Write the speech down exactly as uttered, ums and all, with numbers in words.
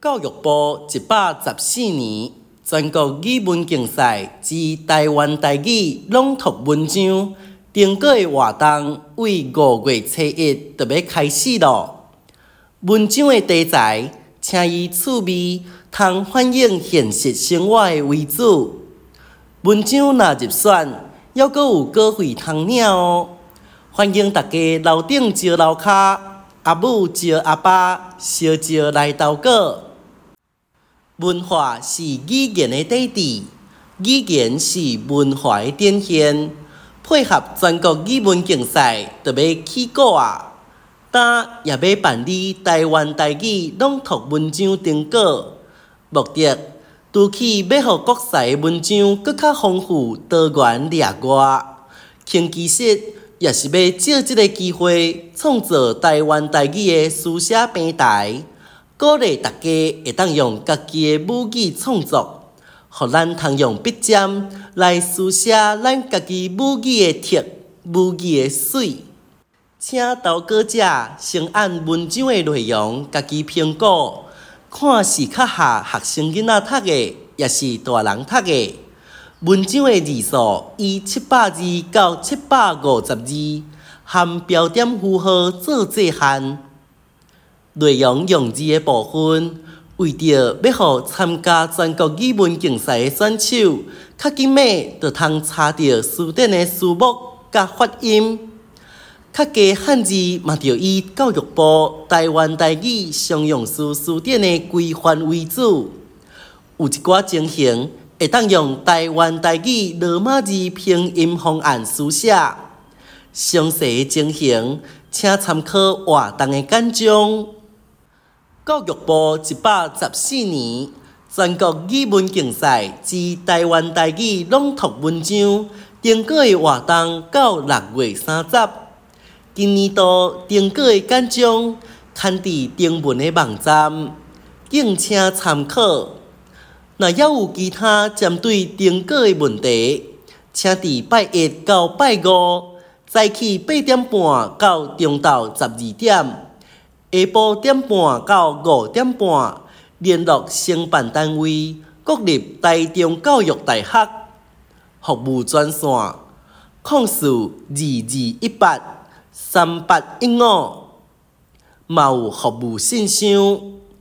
教育部一百十四年全国语文竞赛之台湾台语朗读文章登稿的活动为五月初一就要开始咯。文章的题材请以趣味、通反映现实生活的为主。文章若入选，还阁有稿费通领哦。欢迎大家楼顶招楼骹，阿母招阿爸，小招来投稿。文化是语言的底底，语言是文化的展现。配合全国语文竞赛，就要起稿啊！但也要办理台湾台语朗读文章登稿，目的除去要互国赛的文章更较丰富多元列外，轻其实也是要借这个机会创造台湾台语的书写平台。鼓励大家会当用家己的母语创作，互咱通用笔尖来书写咱家己母语的tex母语的水。请投稿者先按文章的内容家己评估，看是较合学生囡仔读的，也是大人读的。文章的字数以七百字到七百五十字，含标点符号做界限。内容用字的部分，为着要互参加全国语文竞赛的选手较紧美，就通查到书典的书目甲发音。较加汉字嘛，就以教育部台湾台语常用书书典的规范为主。有一寡情形会当用台湾台语罗马字拼音方案书写。详细的情形，请参考活动的简章。教育部一百十四年全国语文竞赛之台湾台语朗读文章登稿的活动到六月三十。今年度登稿的简章刊伫中文的网站，敬请参考。若还有其他针对登稿的问题，请伫拜一到拜五早起八点半到中昼十二点。下晡点半到五点半，联络承办单位，国立台中教育大学服务专线：控诉二二一八三八一五，嘛有服务信箱。